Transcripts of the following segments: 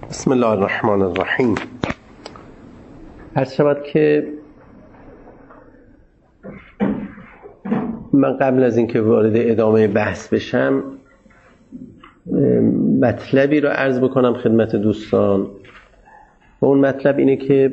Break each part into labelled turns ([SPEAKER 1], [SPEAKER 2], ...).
[SPEAKER 1] بسم الله الرحمن الرحیم. عرض شود که من قبل از اینکه وارد ادامه بحث بشم مطلبی رو عرض بکنم خدمت دوستان و اون مطلب اینه که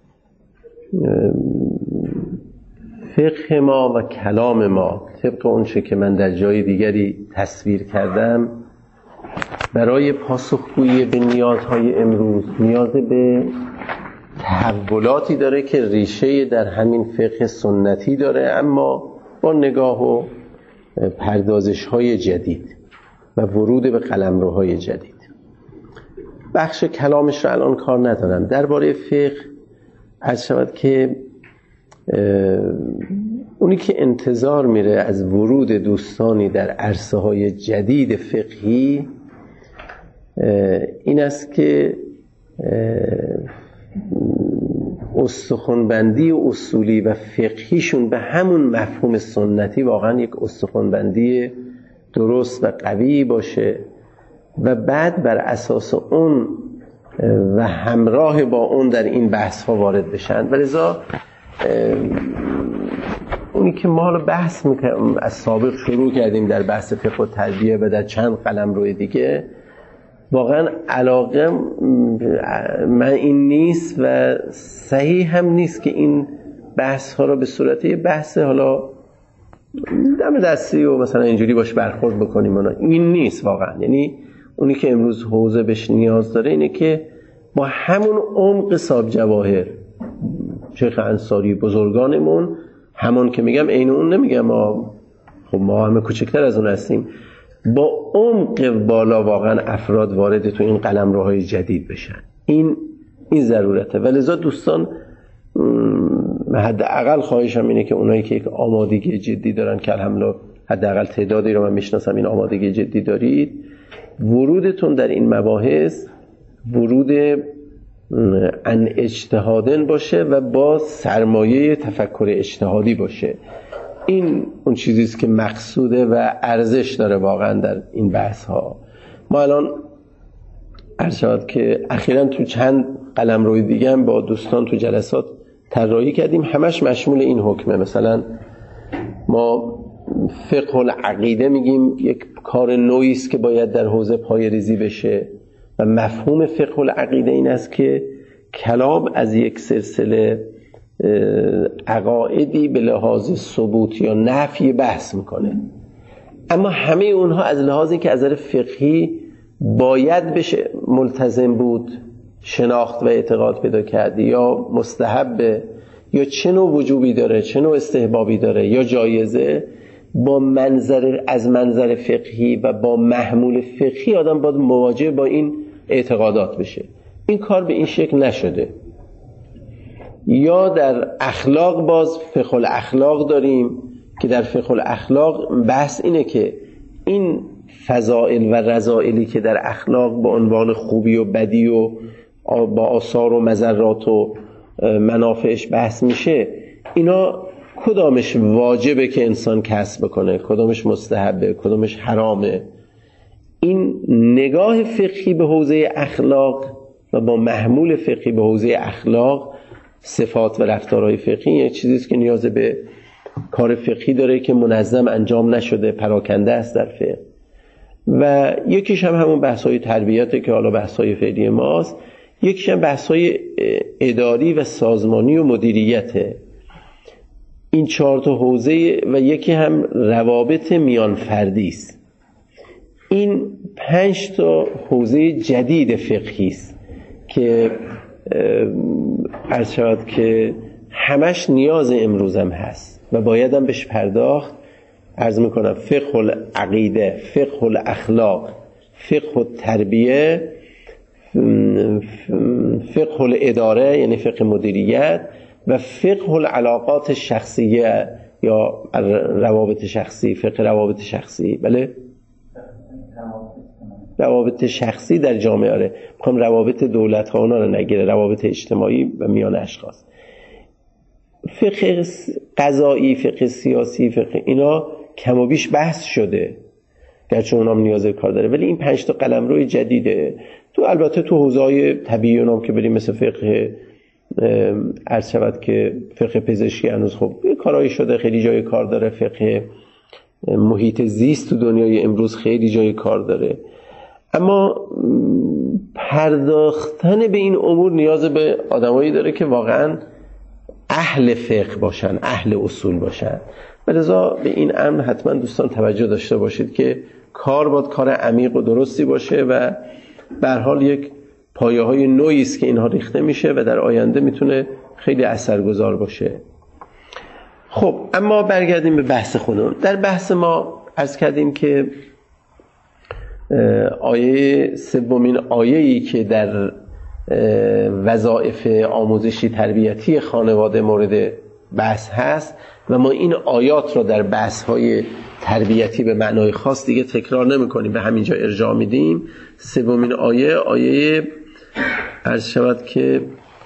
[SPEAKER 1] فقه ما و کلام ما طبق اون چه که من در جای دیگری تصویر کردم برای پاسخگویی به نیازهای امروز نیاز به تحولاتی داره که ریشه در همین فقه سنتی داره، اما با نگاه و پردازش‌های جدید و ورود به قلمروهای جدید. بخش کلامش رو الان کار ندارم. درباره فقه عرض شود که اونی که انتظار میره از ورود دوستانی در عرصه‌های جدید فقهی این است که استخوان‌بندی و اصولی و فقهیشون به همون مفهوم سنتی واقعا یک استخوان‌بندی درست و قوی باشه و بعد بر اساس اون و همراه با اون در این بحث ها وارد بشن. ولذا اونی که ما رو بحث میکنم از سابق شروع کردیم در بحث فقه و تربیه و در چند قلمرو دیگه، واقعا علاقه من این نیست و صحیح هم نیست که این بحث ها رو به صورت یه بحث حالا دم دستی و مثلا اینجوری باش برخورد بکنیم. این نیست واقعا. یعنی اونی که امروز حوزه بهش نیاز داره اینه که با همون عمق صاحب جواهر شیخ انصاری بزرگانمون، همون که میگم عین اون نمیگم، ما همه کوچکتر از اون هستیم، با عمق بالا واقعا افراد وارد تو این قلمروهای جدید بشن. این ضرورته. ولذا دوستان حداقل خواهشم اینه که اونایی که یک آمادگی جدی دارن که الحمدلله حداقل تعدادی رو من میشناسم این آمادگی جدی دارید، ورودتون در این مباحث ورود ان اجتهادن باشه و با سرمایه تفکر اجتهادی باشه. این اون چیزی است که مقصوده و ارزش داره واقعا در این بحث ها. ما الان عرض شد که اخیراً تو چند قلمروی دیگه هم با دوستان تو جلسات طراحی کردیم، همش مشمول این حکمه. مثلا ما فقه العقیده میگیم یک کار نوعی است که باید در حوزه پایه‌ریزی بشه و مفهوم فقه العقیده این است که کلام از یک سلسله عقایدی به لحاظ ثبوت یا نفی بحث میکنه، اما همه اونها از لحاظی که از نظر فقهی باید بشه ملتزم بود، شناخت و اعتقاد پیدا کرد، یا مستحبه، یا چه نوع وجوبی داره، چه نوع استحبابی داره، یا جایزه، با منظر فقهی و با محمول فقهی آدم باید مواجه با این اعتقادات بشه. این کار به این شکل نشده. یا در اخلاق باز فقه الاخلاق داریم که در فقه الاخلاق بحث اینه که این فضائل و رذائلی که در اخلاق با عنوان خوبی و بدی و با آثار و مضرات و منافعش بحث میشه، اینا کدامش واجبه که انسان کسب کنه، کدامش مستحبه، کدامش حرامه. این نگاه فقهی به حوزه اخلاق و با محمول فقهی به حوزه اخلاق، صفات و رفتارهای فقهی یه چیزیست که نیاز به کار فقهی داره که منظم انجام نشده، پراکنده است در فقه. و یکیش هم همون بحث‌های تربیته که حالا بحث‌های فعلی ماست، یکیش هم بحث‌های اداری و سازمانی و مدیریته. این 4 تا حوزه و یکی هم روابط میان فردی است. این 5 تا حوزه جدید فقهی است که عرض شود که همش نیاز امروزم هست و باید هم بهش پرداخت. عرض میکنم فقه العقیده، فقه الاخلاق، فقه التربیه، فقه الاداره یعنی فقه مدیریت، و فقه العلاقات شخصیه یا روابط شخصی، فقه روابط شخصی. بله، روابط شخصی در جامعه. آره، میخوام روابط دولت ها اونا رو نگیره، روابط اجتماعی و میان اشخاص. فقه قضایی، فقه سیاسی، فقه اینا کم و بیش بحث شده، گرچه اونام نیاز کار داره، ولی این 5 تا قلمرو جدیده. البته تو حوزه‌های طبیعی اونام که بریم مثل فقه عرض شود که فقه پزشکی هنوز خب کارایی شده، خیلی جای کار داره. فقه محیط زیست تو دنیای امروز خیلی جای کار داره. اما پرداختن به این امور نیاز به آدمایی داره که واقعا اهل فقه باشن، اهل اصول باشن. لذا به این امر حتما دوستان توجه داشته باشید که کار باید کار عمیق و درستی باشه و به هر حال یک پایه‌های نوعی است که اینها ریخته میشه و در آینده میتونه خیلی اثرگذار باشه. خب اما برگردیم به بحث خودمون. در بحث ما عرض کردیم که آیه سومین آیه‌ای که در وظایف آموزشی تربیتی خانواده مورد بحث هست و ما این آیات را در بحث‌های تربیتی به معنای خاص دیگه تکرار نمی‌کنیم، به همینجا ارجاع میدیم. سومین آیه عرض شود که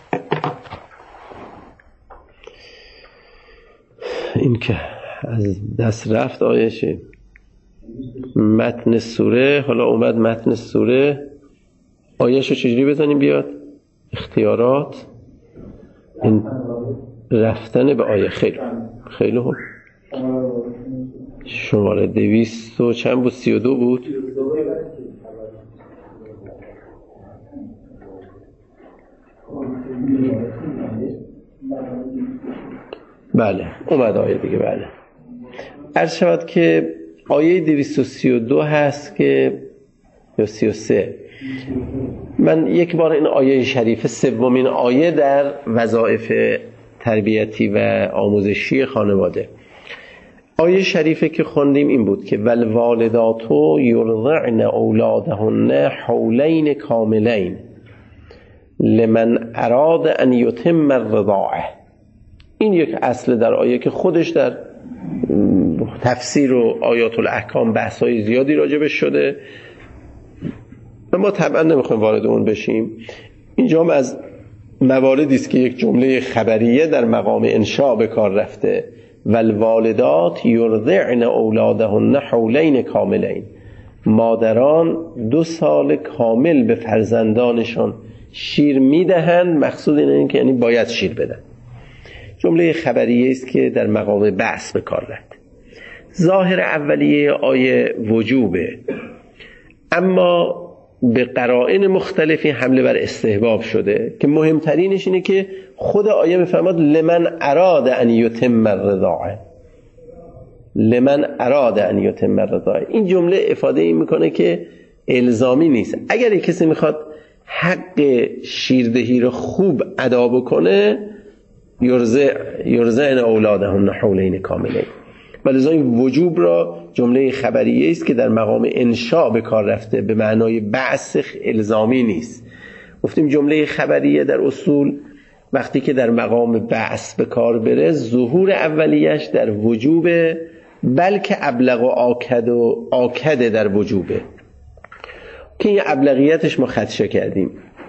[SPEAKER 1] این که از دست رفت آیه‌شه متن سوره. حالا اومد متن سوره، آیه‌شو چجوری بزنیم بیاد؟ اختیارات، این رفتن به آیه. خیلی خوب. شماره 200 و چند بود؟ 32 بود. بله اومد آیه دیگه. بله عرض شود که آیه 232 هست که یا 33. من یک بار این آیه شریف سومین آیه در وظایف تربیتی و آموزشی خانواده، آیه شریفه که خوندیم این بود که والوالدات یرضعن اولادهن حولین کاملین لمن اراد ان یتم الرضاعه. این یک اصل در آیه که خودش در تفسیر و آیات الاحکام بحث‌های زیادی راجبش شده و ما طبعا نمیخوایم وارد اون بشیم. اینجا هم از مواردی است که یک جمله خبریه در مقام انشاء به کار رفته. والوالدات یرضعن اولادهن حولین کاملین. مادران 2 سال کامل به فرزندانشان شیر میدهند. مقصود اینه که یعنی باید شیر بدن. جمله خبریه است که در مقام بحث به کار رفته. ظاهر اولیه آیه وجوبه، اما به قرائن مختلفی حمله بر استحباب شده که مهمترینش اینه که خود آیه میفرماد لمن اراد ان یتم الرضاعه. لمن اراد ان یتم الرضاعه. این جمله افاده این میکنه که الزامی نیست. اگر کسی میخواد حق شیردهی رو خوب ادا بکنه یرضعن اولادهن حولین کاملین. ولذا این وجوب را جمله خبریه است که در مقام انشاء به کار رفته، به معنای بعث الزامی نیست. گفتیم جمله خبریه در اصول وقتی که در مقام بعث به کار بره ظهور اولیش در وجوبه، بلکه ابلغ و آکد در وجوبه که این ابلغیتش ما خدشه کردیم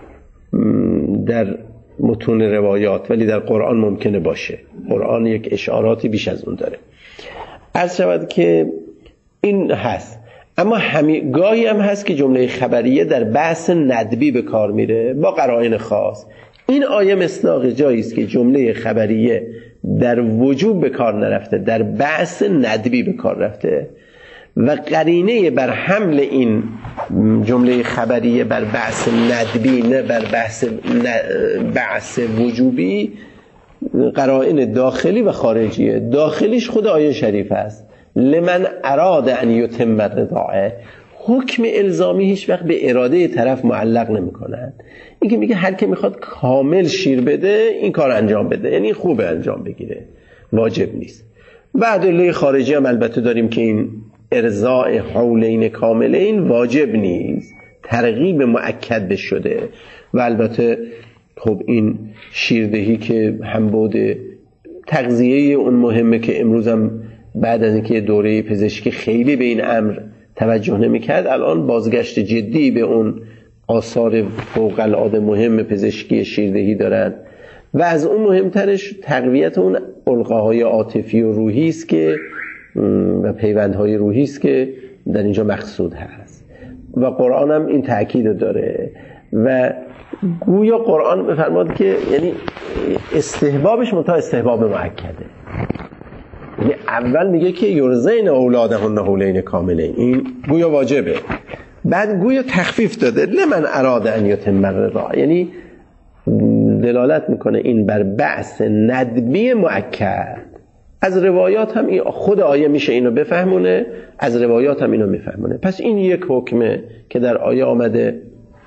[SPEAKER 1] در متون روایات، ولی در قرآن ممکنه باشه. قرآن یک اشاراتی بیش از اون داره. عرض شود که این هست. اما گاهی هم هست که جمله خبریه در بحث ندبی به کار میره با قرائن خاص. این آیه مصداق جایی است که جمله خبریه در وجوب به کار نرفته، در بحث ندبی به کار رفته و قرینه بر حمل این جمله خبریه بر بحث ندبی نه بر بحث وجوبی قرائن داخلی و خارجیه. داخلیش خود آیه شریف است لمن اراد ان یتم الرضاعه. حکم الزامی هیچ وقت به اراده طرف معلق نمی کنند. این که میگه هر که میخواد کامل شیر بده این کار انجام بده، یعنی خوبه انجام بگیره، واجب نیست. و ادله خارجی هم البته داریم که این ارضاع حولین کاملین واجب نیست، ترغیب مؤکد شده. و البته خب این شیردهی که هم بوده تغذیه اون مهمه که امروز هم بعد از اینکه دوره پزشکی خیلی به این امر توجه نمی‌کرد، الان بازگشت جدی به اون آثار فوق العاده مهم پزشکی شیردهی دارن و از اون مهمترش تقویت اون القاهای عاطفی و روحی است که و پیوندهای روحی است که در اینجا مقصود هست و قرآن هم این تأکید داره. و گویا قرآن بفرماد که یعنی استحبابش منتها استحباب مؤکده، یعنی اول میگه که یرزین اولادهن حولین کاملین، این گویا واجبه، بعد گویا تخفیف داده لمن اراد ان یتم الرضاع، یعنی دلالت میکنه این بر بعث ندبی مؤکد. از روایات هم خود آیه میشه اینو بفهمونه، از روایات هم اینو میفهمونه. پس این یک حکمه که در آیه آمده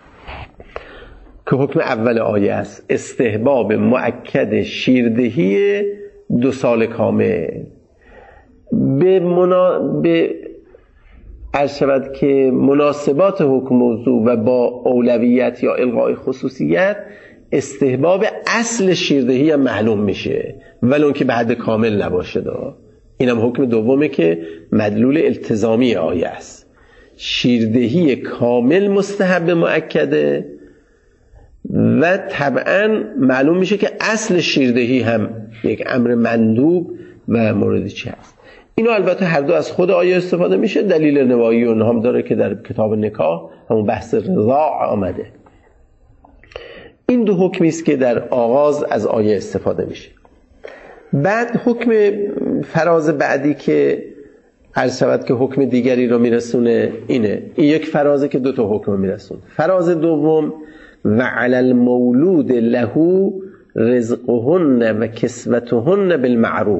[SPEAKER 1] که حکم اول آیه است، استحباب مؤکد شیردهی 2 سال کامل. به عرض شود که مناسبات حکم موضوع و با اولویت یا الغای خصوصیت استحباب اصل شیردهی هم معلوم میشه ولو که به حد کامل نباشه. اینم حکم دومه که مدلول التزامی آیه است. شیردهی کامل مستحب مؤکده و طبعا معلوم میشه که اصل شیردهی هم یک امر مندوب و موردی چی هست. اینو البته هر دو از خود آیه استفاده میشه، دلیل نوایی و هم داره که در کتاب نکاح همون بحث رضاع آمده. این 2 حکمی است که در آغاز از آیه استفاده میشه. بعد حکم فراز بعدی که عرض شود که حکم دیگری رو میرسونه اینه، این یک فرازه که 2 تا حکم میرسونه. فراز دوم و علی المولود له رزقهن و کسوتهن بالمعروف.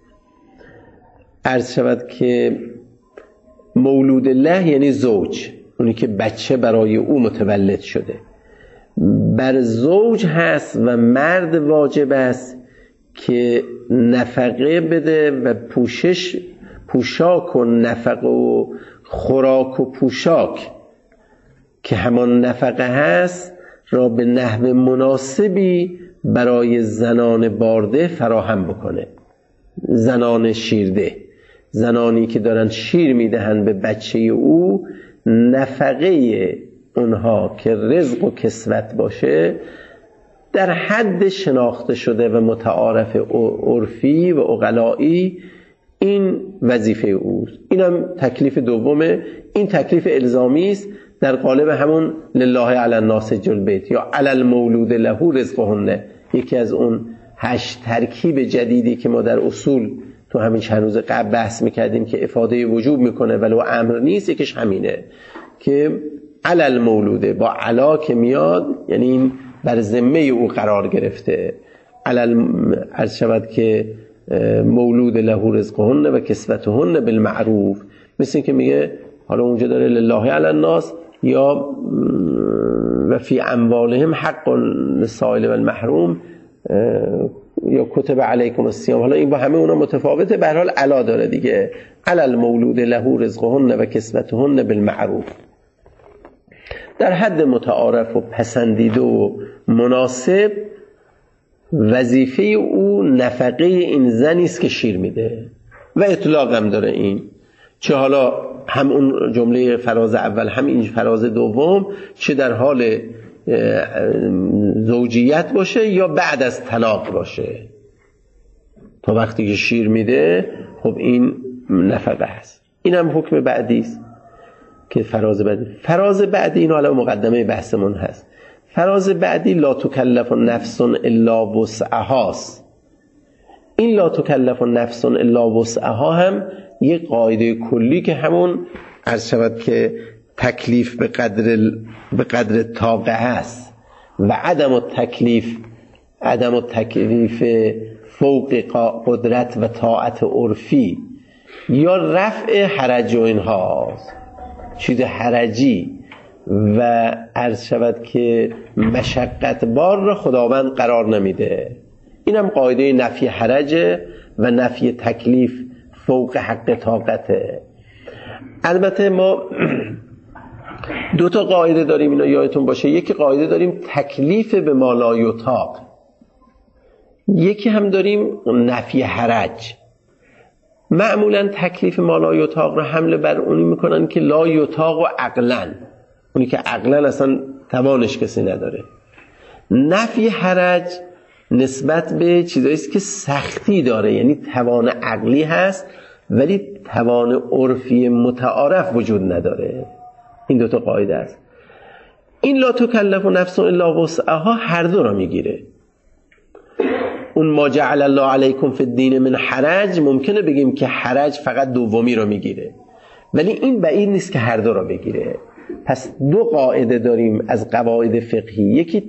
[SPEAKER 1] عرض شود که مولود له یعنی زوج، اونی که بچه برای او متولد شده، بر زوج هست و مرد واجب است که نفقه بده و پوشاک و نفقه و خوراک و پوشاک که همان نفقه هست را به نحو مناسبی برای زنان بارده فراهم بکنه. زنان شیرده، زنانی که دارن شیر میدهن به بچه او، نفقه اونها که رزق و کسوت باشه در حد شناخته شده و متعارف عرفی و عقلایی، این وظیفه اوست. اینم تکلیف دومه. این تکلیف الزامی است در قالب همون لله علی الناس حج البیت یا علی المولود له رزقهن، یکی از اون 8 ترکیب جدیدی که ما در اصول تو همین چند روز قبل بحث میکردیم که افاده وجوب میکنه ولو امر نیست، یکیش همینه که علی المولوده با علا که میاد یعنی این بر ذمه او قرار گرفته. عرض شود که مولود له رزقهن و کسوتهن بالمعروف، مثل این که میگه حالا اونجا داره لله علی الناس یا و فی اموالهم حق للسائل و المحروم یا کتب علیکم الصیام، حالا این با همه اونا متفاوته، به هر حال علا داره دیگه، علی المولود له رزقهن و کسوتهن بالمعروف، در حد متعارف و پسندیده و مناسب. وظیفه او نفقه این زنی است که شیر میده و اطلاق هم داره این، چه حالا هم اون جمله فراز اول هم این فراز دوم، چه در حال زوجیت باشه یا بعد از طلاق باشه، تا وقتی که شیر میده خب این نفقه هست. این هم حکم بعدی است که فراز بعدی اینو حالا مقدمه بحثمون هست. فراز بعدی لا تکلف نفس الا وسعها. این لا تکلف نفس الا وسعها هم یک قاعده کلی که همون عرض شود که تکلیف به قدر طاقه هست و عدم التکلیف فوق قدرت و طاعت عرفی یا رفع حرج و اینهاست، چیز حرجی و عرض شود که مشقت بار را خداوند قرار نمیده. اینم قاعده نفی حرج و نفی تکلیف فوق حق طاقته. البته ما 2 تا قاعده داریم، اینا یادتون باشه. یکی قاعده داریم تکلیف به ما لا یطاق، یکی هم داریم نفی حرج. معمولا تکلیف ما لا یطاق رو حمله بر اونی میکنن که لا یطاق و عقلن، اونی که عقلن اصلا توانش کسی نداره. نفی حرج نسبت به چیزایی است که سختی داره، یعنی توان عقلی هست ولی توان عرفی متعارف وجود نداره. این 2 تا قاعده است. این لا تکلف نفس الا وسعها هر دو را میگیره. اون ما جعل الله علیکم فی الدین من حرج ممکنه بگیم که حرج فقط دومی رو میگیره، ولی این بعید نیست که هر دو را بگیره. پس دو قاعده داریم از قواعد فقهی. یکی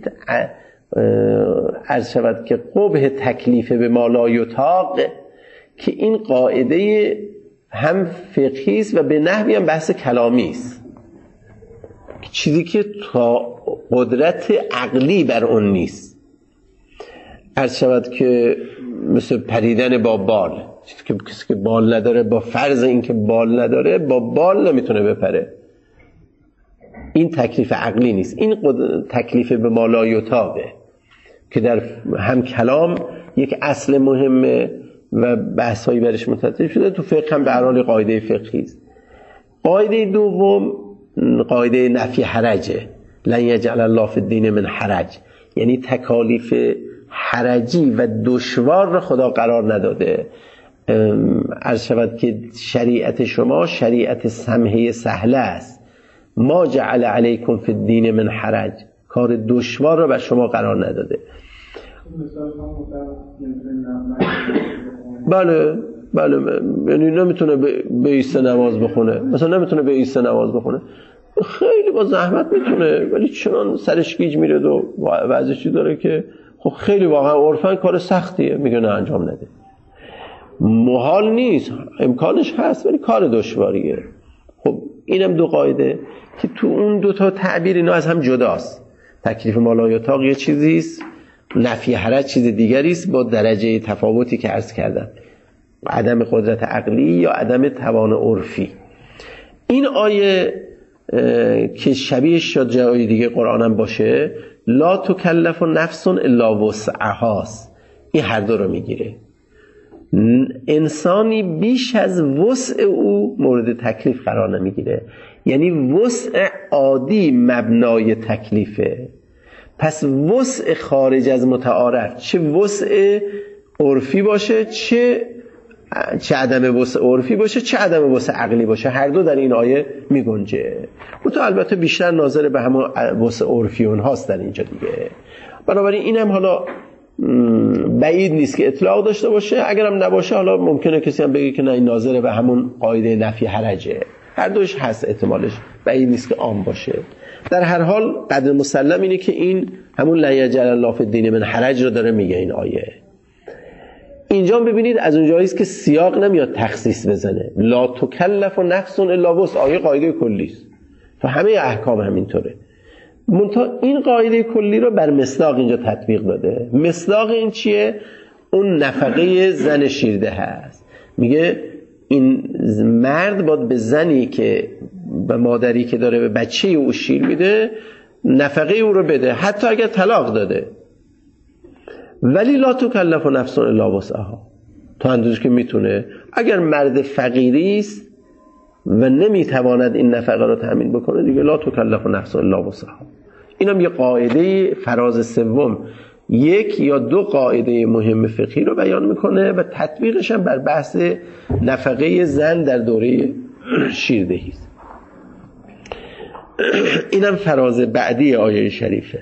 [SPEAKER 1] عرض شود که قبح تکلیف به ما لا یطاق، که این قاعده هم فقهی است و به نحوی هم بحث کلامی است، چیزی که تا قدرت عقلی بر اون نیست. عرض شود که مثل پریدن با بال، چیزی که کسی که بال نداره با فرض این که بال نداره با بال نمیتونه بپره، این تکلیف عقلی نیست. این تکلیف به ما لا یطاقه که در هم کلام یک اصل مهمه و بحثایی برش مترتب شده، تو فقه هم به هر حال قاعده فقهی است. قاعده دوم قاعده نفی حرجه، لن یجعل الله فی الدین من حرج، یعنی تکالیف حرجی و دشوار را خدا قرار نداده. عرض شود که شریعت شما شریعت سمحه سهله است، ما جعل علیکم فی الدین من حرج، کار دشوار را بر شما قرار نداده. بله یعنی نمیتونه به ایسته نماز بخونه، مثلا نمیتونه به ایسته نماز بخونه، خیلی با زحمت میتونه، ولی چنان سرش گیج میره و وضعشی داره که خب خیلی واقعا عرفاً کار سختیه، میگه نه انجام نده. محال نیست، امکانش هست ولی کار دشواریه. خب اینم دو قاعده که تو اون دو تا تعبیر اینا از هم جداست. تکلیف ما لا یطاق یه چیزیست، نفی حرج چیز دیگری است، با درجه تفاوتی که عرض کردم، عدم قدرت عقلی یا عدم توان عرفی. این آیه که شبیه شد جای دیگه قرآن هم باشه، لا تکلف نفس الا وسعها، این هر دو رو میگیره. انسانی بیش از وسع او مورد تکلیف قرار نمیگیره، یعنی وسع عادی مبنای تکلیفه. پس وسع خارج از متعارف، چه وسع عرفی باشه چه عدم وسع عرفی باشه چه عدم وسع عقلی باشه، هر دو در این آیه میگنجه. تو البته بیشتر ناظر به همون وسع عرفی اونهاست در اینجا دیگه. بنابراین اینم حالا بعید نیست که اطلاق داشته باشه، اگرم نباشه حالا ممکنه کسی هم بگه که نه این ناظر به همون قاعده نفی حرجه. هر دوش هست احتمالش، بعید نیست که عام باشه. در هر حال قدر مسلم اینه که این همون لن یجعل الله فی الدین من حرج رو داره میگه این آیه. اینجا ببینید از اونجایی است که سیاق نمیاد تخصیص بزنه، لا تکلف نفس الا وسعها، آیه قاعده کلی است، تو همه احکام همینطوره. منتها این قاعده کلی رو بر مصداق اینجا تطبیق داده. مصداق این چیه؟ اون نفقه زن شیرده هست. میگه این مرد باید به زنی که به مادری که داره به بچه او شیر میده نفقه او رو بده، حتی اگر طلاق داده. ولی لا تکلف نفس الا وسعها، تا اندازه که میتونه. اگر مرد فقیری است و نمیتواند این نفقه رو تامین بکنه دیگه لا تکلف نفس الا وسعها. اینم یه قاعده فراز سوم، یک یا دو قاعده مهم فقهی رو بیان میکنه و تطبیقش هم بر بحث نفقه زن در دوره شیردهی است. اینم فراز بعدی آیه شریفه.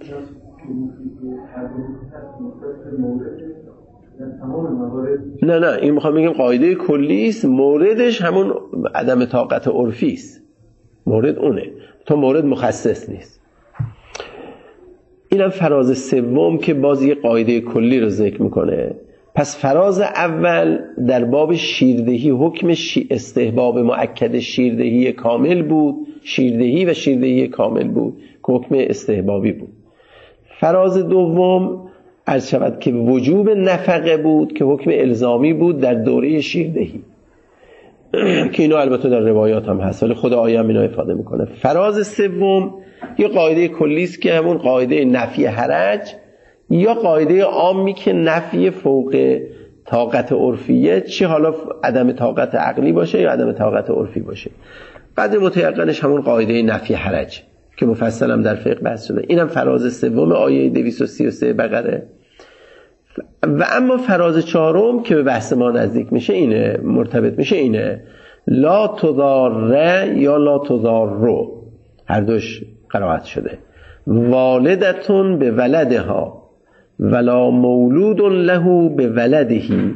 [SPEAKER 1] نه این میخوام بگم قاعده کلی است، موردش همون عدم طاقت عرفی است، مورد اونه، تا مورد مخصص نیست. اینم فراز سوم که باز یه قاعده کلی رو ذکر میکنه. پس فراز اول در باب شیردهی حکم استحباب مؤکد شیردهی کامل بود، شیردهی و شیردهی کامل بود که حکم استحبابی بود. فراز دوم عرض شود که وجوب نفقه بود که حکم الزامی بود در دوره شیردهی، که اینو البته در روایات هم هست ولی خود آیه هم اینو افاده میکنه. فراز سوم یه قاعده کلی است که همون قاعده نفی حرج یا قاعده عامی که نفی فوق طاقت عرفیه، چه حالا عدم طاقت عقلی باشه یا عدم طاقت عرفی باشه. قدر متیقنش همون قاعده نفی حرج که مفصل هم در فقه بحث شده. اینم فراز سوم آیه 233 بقره. و اما فراز چهارم که به بحث ما نزدیک میشه اینه، مرتبط میشه اینه، لا تضار یا لا تضار، هر دوش قرائت شده. والدتون به ولدها ولا مولود له به ولدهی.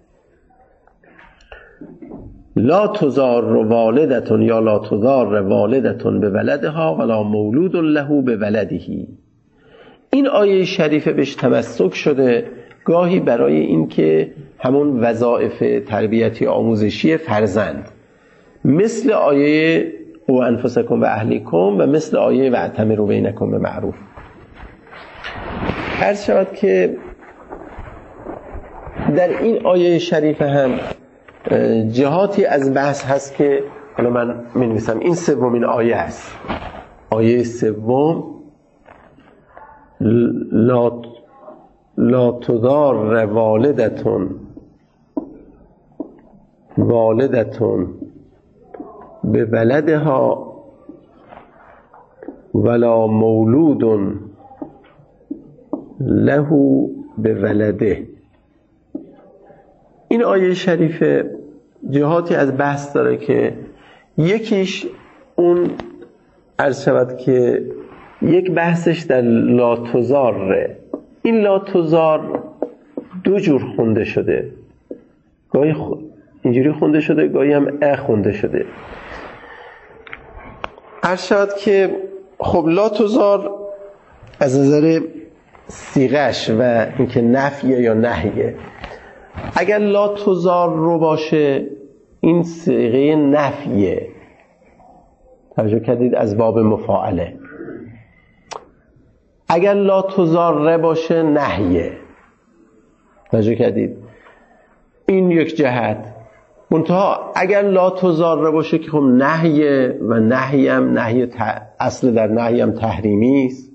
[SPEAKER 1] لا تضار والدتون یا لا تضار والدتون به ولدها ولا مولود له به ولدهی. این آیه شریفه بهش تمسک شده گاهی برای این که همون وظایف تربیتی آموزشی فرزند، مثل آیه و انفسکم و اهلیکم و مثل آیه و اعتمروا بینکم به معروف. عرض شود که در این آیه شریفه هم جهاتی از بحث هست که حالا من می‌نویسم این سومین آیه است. آیه سوم لا تضار والدتون به ولدها ولا مولود له به ولده. این آیه شریفه جهاتی از بحث داره که یکیش اون عرض شود که یک بحثش در لا تضاره. این لا تضار دو جور خونده شده، گاهی اینجوری خونده شده، گاهی هم خونده شده. عرض شود که خب لا تضار از نظر صیغه‌اش و اینکه نفیه یا نهیه، اگر لا تضار رو باشه این صیغه نفیه، توجه کردید، از باب مفاعله. اگر لا تضار باشه نهیه، توجه کردید، این یک جهت. منتها اگر لا تضار باشه که خب نهیه و نهی اصل در نهی هم تحریمی است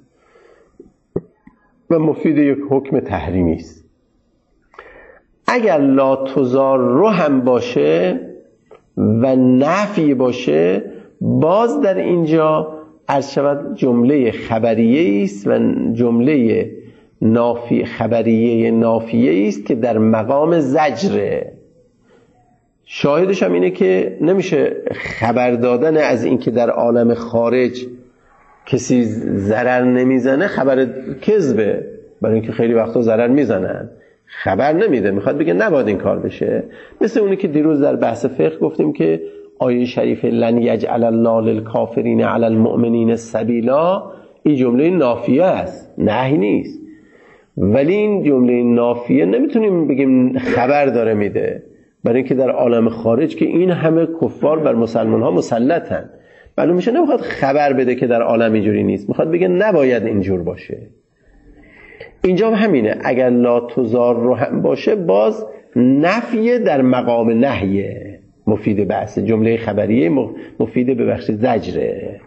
[SPEAKER 1] و مفید یک حکم تحریمی است. اگر لا تضار رو هم باشه و نفی باشه، باز در اینجا عرض شود جمله خبریه است و جمله خبریه نافیه است که در مقام زجره. شاهدش هم اینه که نمیشه خبر دادن از این که در عالم خارج کسی ضرر نمیزنه خبر کذبه، برای اینکه خیلی وقتا ضرر میزنن، خبر نمیده، میخواد بگه نباید این کار بشه. مثل اونی که دیروز در بحث فقه گفتیم که آیه شریفه لن یجعل الله للکافرین علی المؤمنین سبیلا، این جمله نافیه است، نهی نیست. ولی این جمله نافیه نمیتونیم بگیم خبر داره میده، برای اینکه در عالم خارج که این همه کفار بر مسلمان ها مسلطن، معلوم میشه نمیخواد خبر بده که در عالم اینجوری نیست، میخواد بگه نباید اینجور باشه. اینجا همینه، اگر لا تضار رو هم باشه باز نفیه در مقام نهیه، مفید بحث جمله خبریه، مفید ببخشید زجره.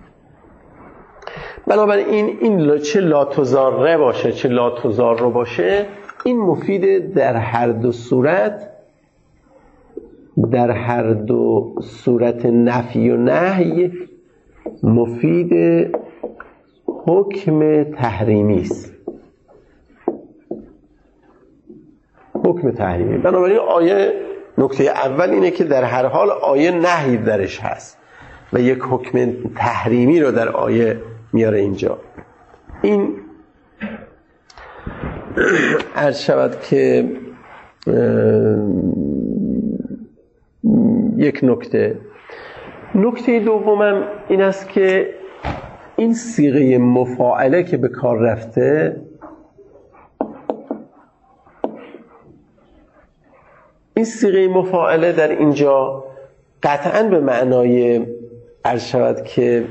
[SPEAKER 1] بنابراین این چه لا تضار باشه چه لا تضار رو باشه، این مفید در هر دو صورت، در هر دو صورت نفی و نهی مفید حکم تحریمی است، حکم تحریمی. بنابراین آیه نکته اول اینه که در هر حال آیه نهی درش هست و یک حکم تحریمی رو در آیه میاره اینجا. این عرض شود که یک نکته دومم این است که این صیغه مفاعله که به کار رفته، این صیغه مفاعله در اینجا قطعاً به معنای عرض شود که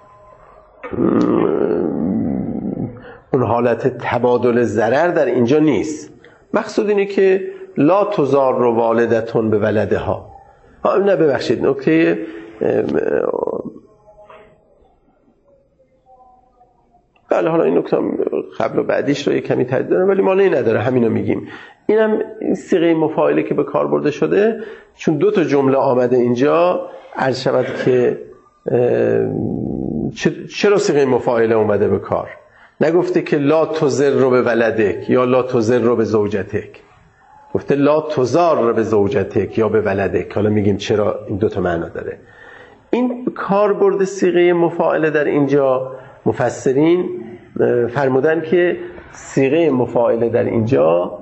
[SPEAKER 1] اون حالت تبادل ضرر در اینجا نیست. مقصود اینه که لا تضار والدتون به ولدها. نه ببخشید، نکته بله، حالا این نکته قبل و بعدیش رو یک کمی تردید دارم ولی مانعی نداره، همینو میگیم. اینم صیغه مفاعله که به کار برده شده، چون دو تا جمله آمده اینجا، عرض شود که چرا صیغه مفاعله اومده به کار؟ نگفته که لا تضر رو به ولدک یا لا تضر رو به زوجتک، گفته لا تضار رو به زوجتک یا به ولدک. حالا میگیم چرا این دو تا معنا داره. این کاربرد صیغه مفاعله در اینجا مفسرین فرمودن که صیغه مفاعله در اینجا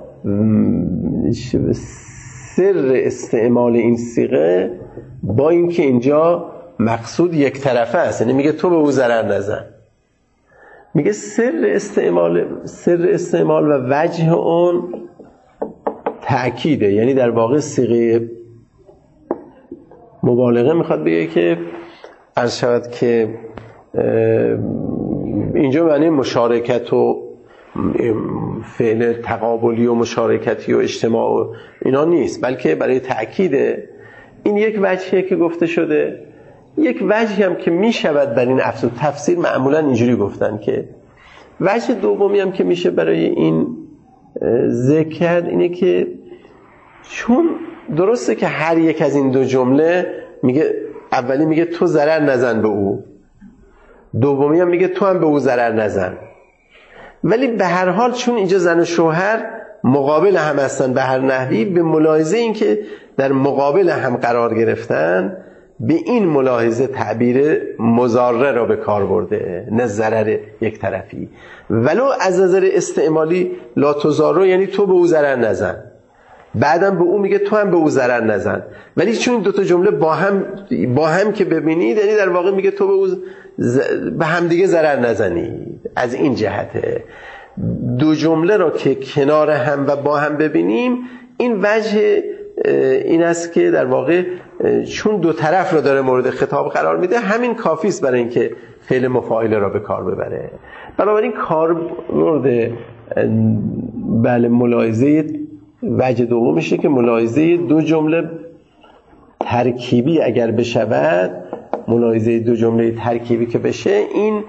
[SPEAKER 1] سر استعمال این صیغه با اینکه اینجا مقصود یک طرفه است، یعنی میگه تو به او ضرر نزن، میگه سر استعمال و وجه اون تأکیده، یعنی در واقع صیغه مبالغه میخواد بگه که عرض شود که اینجا معنی مشارکت و فعل تقابلی و مشارکتی و اجتماع و اینا نیست، بلکه برای تأکیده. این یک وجهیه که گفته شده. یک وجهی هم که میشود بر این افزود، تفسیر معمولا اینجوری گفتن که وجه دومی هم که میشه برای این ذکر کرد اینه که چون درسته که هر یک از این دو جمله میگه، اولی میگه تو ضرر نزن به او، دومی هم میگه تو هم به او ضرر نزن، ولی به هر حال چون اینجا زن و شوهر مقابل هم هستن به هر نحوی، به ملاحظه این که در مقابل هم قرار گرفتن، به این ملاحظه تعبیر مضاره را به کار برده، نه ضرر یک طرفی. ولو از نظر استعمالی لا تضارو یعنی تو به او ضرر نزن، بعدم به او میگه تو هم به او ضرر نزن، ولی چون این دوتا جمله با هم که ببینید، یعنی در واقع میگه تو به او به هم دیگه ضرر نزنید. از این جهته دو جمله را که کنار هم و با هم ببینیم، این وجه این است که در واقع چون دو طرف را داره مورد خطاب قرار میده، همین کافی است برای اینکه فعل مفاعله را به کار ببره. بنابراین کاربرد ملاحظه وجه دوم میشه که ملاحظه دو جمله ترکیبی اگر بشود، ملاحظه دو جمله ترکیبی که بشه، این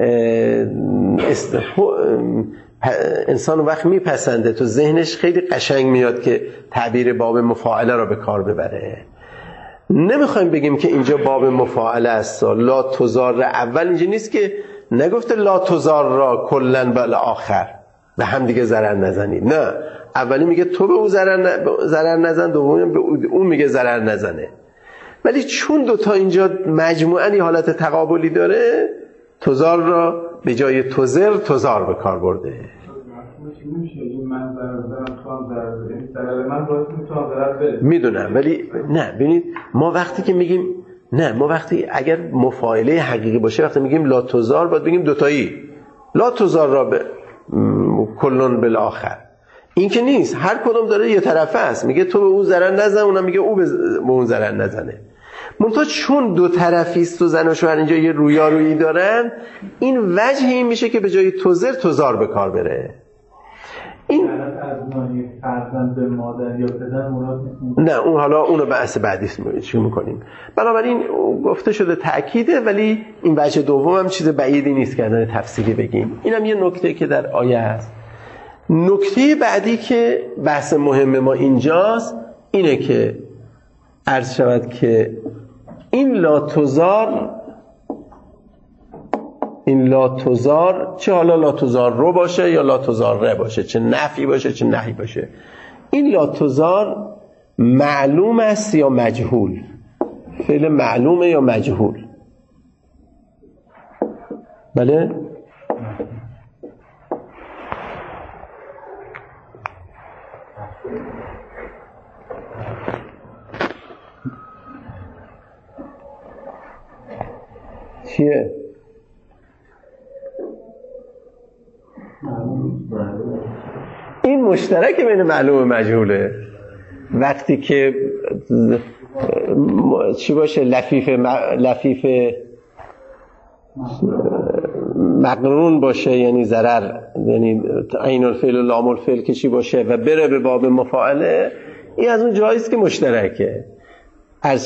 [SPEAKER 1] انسان وقت میپسنده، تو ذهنش خیلی قشنگ میاد که تعبیر باب مفاعله را به کار ببره. نمیخوایم بگیم که اینجا باب مفاعله است، لا تضار اول اینجا نیست که نگفته لا تضار را کلن بل آخر و هم دیگه ضرر نزنید، نه، اولی میگه تو به او ضرر نزن، دومی به اون میگه ضرر نزنه. ولی چون دوتا اینجا مجموعاً یه حالت تقابلی داره، تضار را به جای تضار به کار برده. میدونم، ولی نه، ببینید ما وقتی که میگیم ما وقتی اگر مفاعله حقیقی باشه، وقتی میگیم لا تضار باید بگیم دوتایی، لا تضار را به کلون بالآخر. این که نیست، هر کدوم داره یه طرفه است، میگه تو به اون ضرر نزن، اونم میگه او به اون ضرر نزنه. منتها چون دو طرفی است و زن و شوهر اینجا یه رویارویی دارن، این وجه این میشه که به جای تضار به کار بره. این
[SPEAKER 2] فرزند مادر یا پدر مراد نیست.
[SPEAKER 1] نه، اون حالا اونو بحث بعدی چی میکنیم. بنابراین گفته شده تأکیده، ولی این وجه دوم هم چیز بعیدی نیست که الان تفصیلی بگیم. اینم یه نکته که در آیه هست. نکته بعدی که بحث مهم ما اینجاست اینه که عرض شود که این لا تضار چه حالا لا تضار رو باشه یا لا تضار ره باشه، چه نفی باشه چه نهی باشه، این لا تضار معلوم است یا مجهول؟ فعل معلومه یا مجهول؟ بله؟ چیه؟ این مشترک بین معلوم و مجهوله. وقتی که چی باشه، لفیف مقرون باشه یعنی ضرر، یعنی عین الفعل و لام الفعل که چی باشه و بره به باب مفاعله، این از اون جاییست که مشترکه. عرض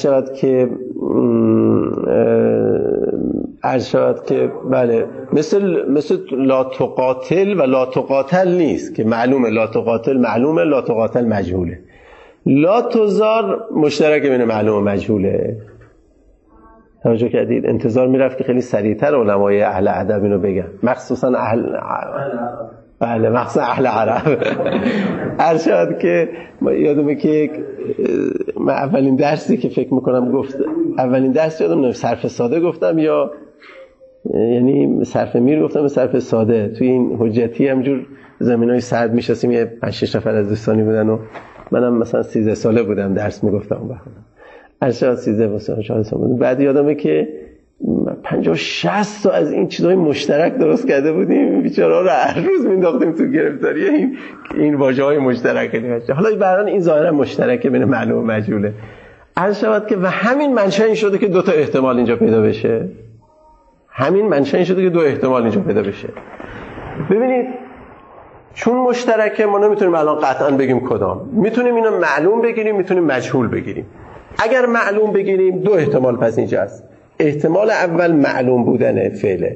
[SPEAKER 1] شود که بله، مثل لا تقاتل و لا تقاتل نیست که معلومه، لا تقاتل معلومه، لا تقاتل مجهوله. لا تضار مشترک بین معلوم و مجهوله. توجه کردید؟ انتظار میرفت که خیلی سریعتر علمای اهل ادب اینو بگن، مخصوصا بله مخصوصا اهل عرب. ارشاد که یادمه که من اولین درسی که فکر میکنم اولین درس یادم صرف ساده گفتم یا یعنی صرف میر گفتم صرف ساده. توی این حجتی همجور زمینای سرد میشستیم، یه 5-6 نفر از دوستانی بودن و منم مثلا 13 ساله بودم درس میگفتم اون وقت. ارشاد 13 سال بود. بعد یادمه که 50-60 تا از این چیزای مشترک درست کرده بودیم، بیچاره‌ها رو هر روز مینداختیم تو گرفتاری این واژه‌های مشترک دیگه. حالا برای این ظاهرا مشترکه بین معلوم و مجهوله. ارشاد که و همین منشأ این شده که دو تا احتمال اینجا پیدا بشه. همین منشأ این شده که دو احتمال اینجا پیدا بشه. ببینید چون مشترکه ما نمیتونیم الان قطعا بگیم کدام. میتونیم اینو معلوم بگیریم، میتونیم مجهول بگیریم. اگر معلوم بگیریم دو احتمال پس اینجا هست. احتمال اول معلوم بودن فعله.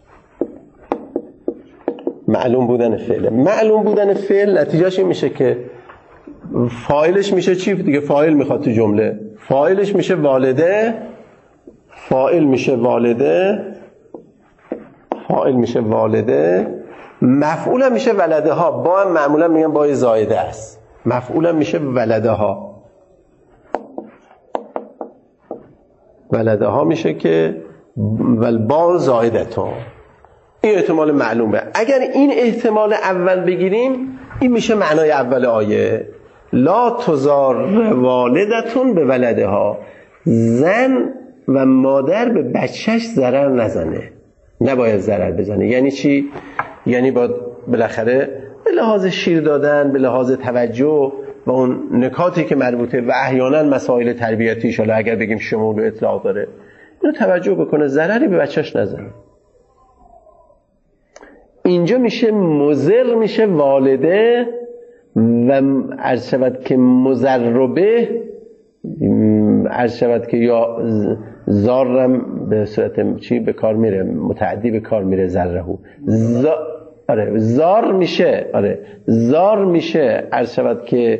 [SPEAKER 1] معلوم بودن فعل نتیجهش این میشه که فاعلش میشه چی دیگه؟ فاعل میخواد تو جمله. فاعلش میشه والده، فاعل میشه والده، مفعول هم میشه ولده ها. با هم معمولا میگن با زائده است. مفعول هم میشه ولده ها میشه که با زائدتون. این احتمال معلومه. اگر این احتمال اول بگیریم این میشه معنای اول آیه لا تضار والدتون به ولدها. زن و مادر به بچهش ضرر نزنه، نباید ضرر بزنه. یعنی چی؟ یعنی بالاخره به لحاظ شیر دادن، به لحاظ توجه و اون نکاتی که مربوطه و احیانا مسائل تربیتی ان اگر بگیم شمول و اطلاق داره اینو توجه بکنه، ضرری به بچهش نزنه. اینجا میشه مضر میشه والده و عرض شود که مضربه، عرض شود که یا زارم به صورت چی به کار میره، متعدی به کار میره ضرهو. زار میشه عرض شود که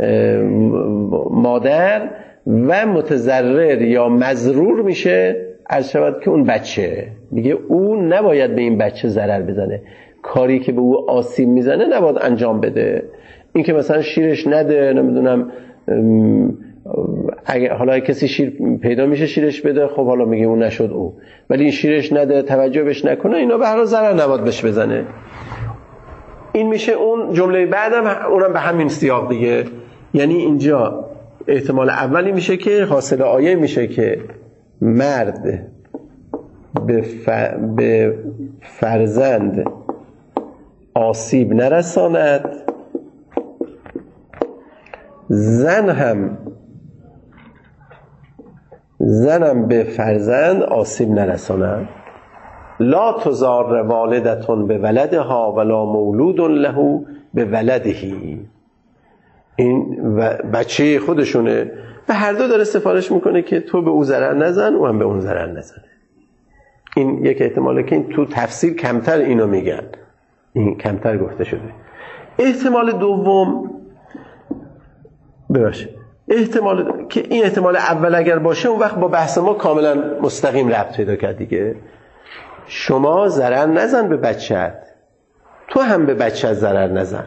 [SPEAKER 1] مادر و متضرر یا مضرور میشه عرض شود که اون بچه. میگه اون نباید به این بچه ضرر بزنه، کاری که به او آسیب میزنه نباید انجام بده. این که مثلا شیرش نده، نمیدونم اگه حالا کسی شیر پیدا میشه شیرش بده، خب حالا میگه اون نشد او، ولی این شیرش نده، توجه بهش نکنه، اینا به هر حال ضرر نباید بهش بزنه. این میشه اون جمله بعدم اونم به همین سیاق دیگه. یعنی اینجا احتمال اولی میشه که حاصل آیه میشه که مرد به فرزند آسیب نرساند، زنم به فرزند آسیب نرساند. لا تضار والدتون به ولدها ولا مولود له به ولدهی. این بچه خودشونه و هر دو داره سفارش میکنه که تو به او ضرر نزن، او هم به اون ضرر نزنه. این یک احتماله که این تو تفسیر کمتر اینو میگن، این کمتر گفته شده. احتمال دوم باشه، احتمال که این احتمال اول اگر باشه اون وقت با بحث ما کاملا مستقیم ربط پیدا کرد دیگه. شما ضرر نزن به بچت، تو هم به بچت ضرر نزن،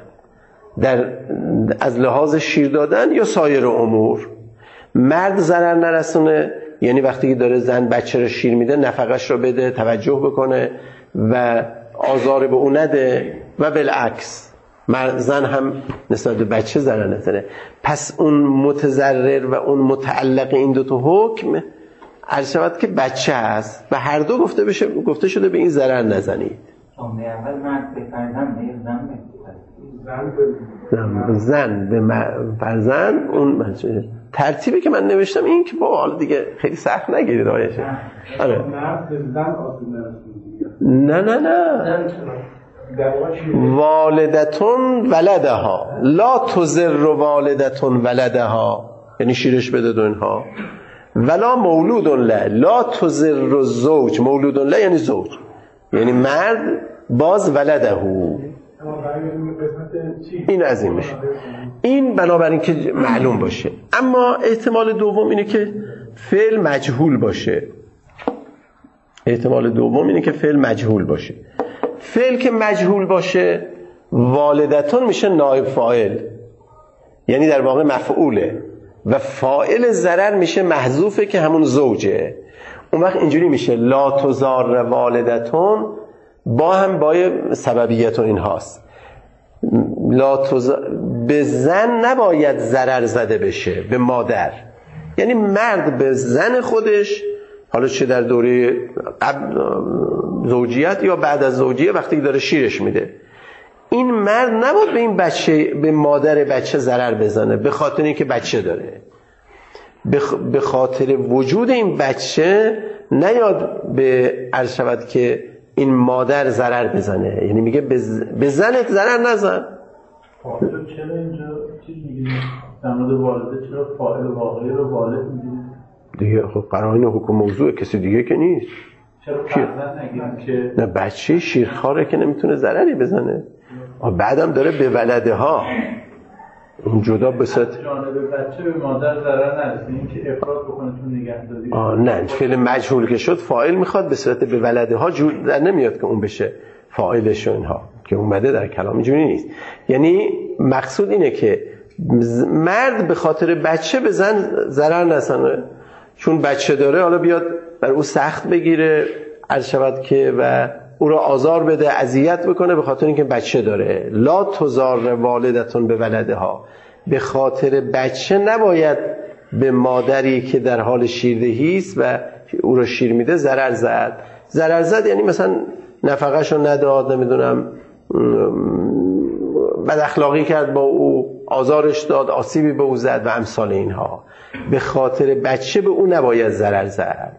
[SPEAKER 1] از لحاظ شیر دادن یا سایر امور. مرد ضرر نرسونه، یعنی وقتی که داره زن بچه رو شیر میده نفقش رو بده، توجه بکنه و آزار به اون نده و بالعکس زن هم نسبت به بچه ضرر نزنه. پس اون متضرر و اون متعلق این دو تا حکم عرض شود که بچه هست و هر دو گفته شده به این ضرر نزنید.
[SPEAKER 3] اول مرد به فرزند
[SPEAKER 1] زن به فرزند، اون ترتیبی که من نوشتم این که با حالا دیگه خیلی سخت نگیرید آیشه. آره.
[SPEAKER 2] مرد به زن آسیب نرسونه.
[SPEAKER 1] نه والدتون ولدها لا تضر والدتون ولدها، یعنی شیرش بده دو اینها. ولا مولود له لا تضر الزوج، مولود له یعنی زوج، یعنی مرد باز ولدهو. این از این میشه. این بنابراین که معلوم باشه. اما احتمال دوم اینه که فعل مجهول باشه. فعل که مجهول باشه والدتون میشه نایب فاعل، یعنی در واقع مفعوله، و فاعل ضرر میشه محذوفه که همون زوجه. اون وقت اینجوری میشه لا تضار والدتون با هم با سببیت و این هاست. به زن نباید ضرر زده بشه، به مادر. یعنی مرد به زن خودش، حالا چه در دوره قبل زوجیت یا بعد از زوجیه، وقتی داره شیرش میده، این مرد نباید به این بچه، به مادر بچه ضرر بزنه به خاطر اینکه بچه داره. به خاطر وجود این بچه نیاد به عرض شود که این مادر ضرر بزنه. یعنی میگه به زنت ضرر نزن.
[SPEAKER 2] فاعل چرا اینجا چی میگه؟ در مورد والده چرا فاعل واقعی رو والد میگه؟
[SPEAKER 1] دیگه خب قرائن حکم موضوع کسی دیگه که نیست.
[SPEAKER 2] چرا فرزند نگیم که
[SPEAKER 1] نه بچه شیرخواره که نمیتونه ضرری بزنه. بعدم داره به ولده ها اون جدا به صورت
[SPEAKER 2] جانب بچه به مادر ضرر نرسه، این که افراد بکنه تو نگهداری.
[SPEAKER 1] نه فعل مجهول که شد فاعل میخواد به صورت به ولده ها در نمیاد که اون بشه فاعلش و اینها که اومده در کلام، اینجوری نیست. یعنی مقصود اینه که مرد به خاطر بچه به زن ضرر نزنه، چون بچه داره حالا بیاد بر او سخت بگیره عرض شود که و او را آزار بده، اذیت بکنه به خاطر اینکه بچه داره. لا تضار والدتون به ولدها، به خاطر بچه نباید به مادری که در حال شیردهی است و او را شیر میده ضرر زد. ضرر زد یعنی مثلا نفقه‌شو نداد، نمیدونم بد اخلاقی کرد با او، آزارش داد، آسیبی به او زد و امثال اینها. به خاطر بچه به او نباید ضرر زد.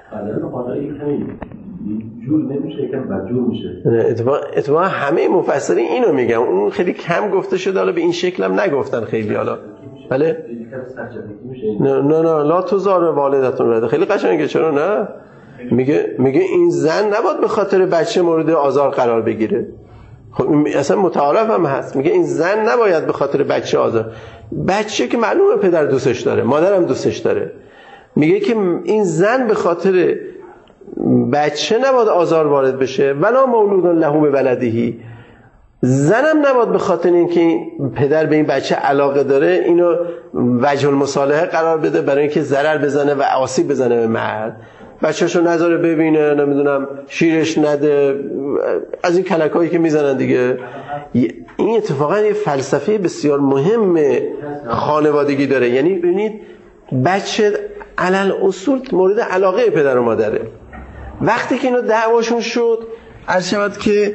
[SPEAKER 4] جور نمیشه، یکم بدجور میشه.
[SPEAKER 1] اتفاقا همه مفسرین اینو میگن، اون خیلی کم گفته شده، حالا به این شکل هم نگفتن خیلی. حالا بله نه لا تضار والدتون رده، خیلی قشنگه. چرا نه؟ میگه این زن نباید به خاطر بچه مورد آزار قرار بگیره. خب اصلا متعارف هم هست، میگه این زن نباید به خاطر بچه آزار، بچه که معلومه پدر دوستش داره، مادر هم دوستش داره، میگه که این زن به خاطر بچه نباید آزار وارد بشه. ولا مولود له به ولدهی، زنم نباید به خاطر اینکه پدر به این بچه علاقه داره اینو وجه المصالحه قرار بده برای اینکه ضرر بزنه و آسیب بزنه به مرد. بچه‌شو نذاره ببینه، نمیدونم شیرش نده، از این کلکایی که میزنن دیگه. این اتفاقا یه فلسفه بسیار مهم خانوادگی داره. یعنی ببینید بچه علل اصول مورد علاقه پدر و مادره. وقتی که اینا دعواشون شد عرض شود که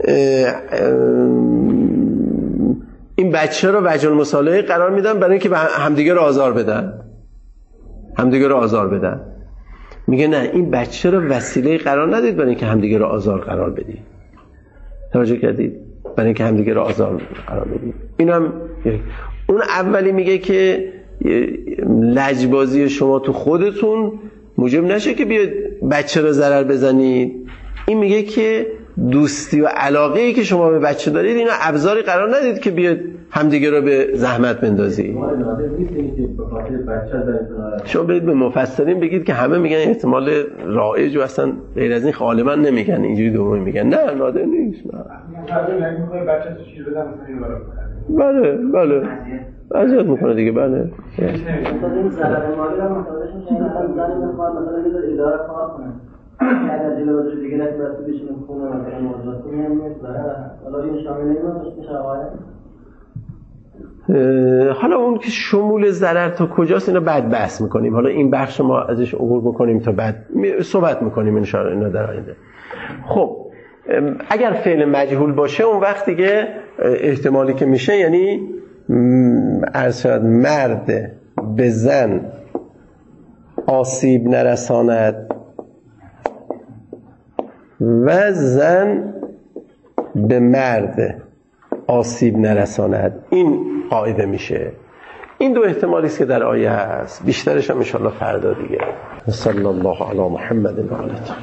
[SPEAKER 1] این بچه رو وجه المصالحه قرار میدن برای اینکه همدیگه رو آزار بدن. میگه نه، این بچه رو وسیله قرار ندید برای اینکه همدیگه رو آزار قرار بدید. توجه کردید؟ برای اینکه همدیگه رو آزار قرار بدید. اینم اون اولی میگه که لجبازی شما تو خودتون موجب نشه که بیاد بچه رو ضرر بزنید. این میگه که دوستی و علاقه‌ای که شما به بچه دارید اینا ابزاری قرار ندید که بیاد همدیگه رو به زحمت بندازید. شما برید به مفسرین بگید که همه میگن احتمال رایج و اصلا غیر از این غالبا نمیگن، اینجوری دومی میگن نه نادر نیست. بله اذیت میکنه دیگه. بله
[SPEAKER 5] این ضرر مالی رو متوجه میشن، زن میخواد مثلا یه اداره کار کنه، اگر جلوی دیگه نتونسته بشینه خونه مثلا موضوعات میاد ضرر. حالا این شامل میشه
[SPEAKER 1] حالا اون که شمول ضرر تا کجاست اینا بعد بحث میکنیم. حالا این بخش ما ازش عبور بکنیم تا بعد صحبت میکنیم ان شاء الله در آینده. خب اگر فعل مجهول باشه اون وقت دیگه احتمالی که میشه یعنی عرض شد مرد به زن آسیب نرساند و زن به مرد آسیب نرساند. این قاعده میشه. این دو احتمالی است که در آیه هست، بیشترش هم ان شاء الله فردا دیگه. صلی الله علی محمد و آله.